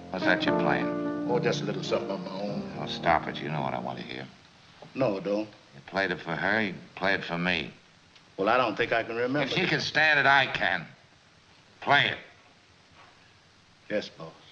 What's that you're playing? Oh, just a little something on my own. Oh, stop it. You know what I want to hear. No, I don't. You played it for her, you play it for me. Well, I don't think I can remember. If she can stand it, I can. Play it. Yes, boss.